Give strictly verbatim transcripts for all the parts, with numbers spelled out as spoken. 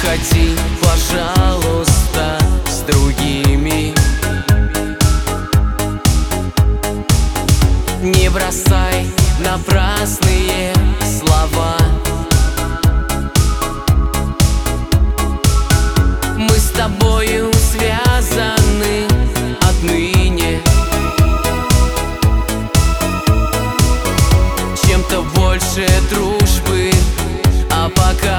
ходи, пожалуйста, с другими. Не бросай напрасные слова. Мы с тобою связаны отныне чем-то больше дружбы, а пока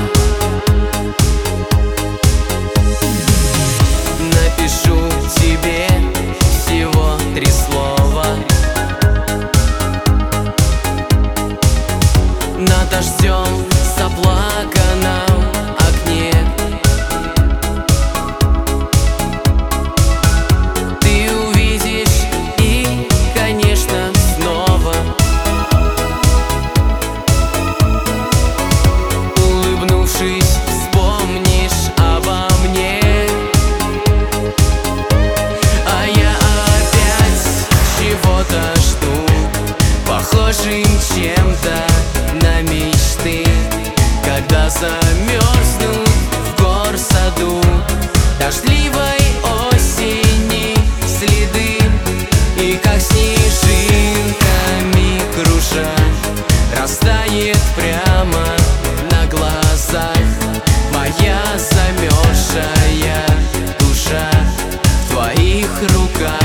напишу тебе всего три слова на дождем заплаканном окне. Ты увидишь и, конечно, снова улыбнувшись, вспомнишь обо мне. А я опять чего-то жду, похожим чем-то на мечты, когда замерзнут в горсаду дождливой осени следы, и как снежинками круша растает прямо на глазах моя замерзшая душа в твоих руках.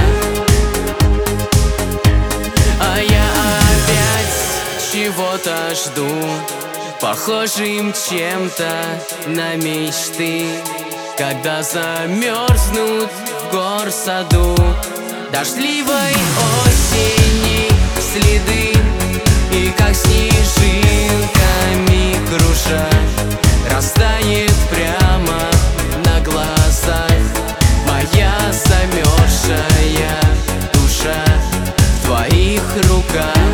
А я опять чего-то жду, похожим чем-то на мечты, когда замерзнут в горсаду дождливой осени следы, и как снежинками круша растает прямо на глазах моя замерзшая душа в твоих руках.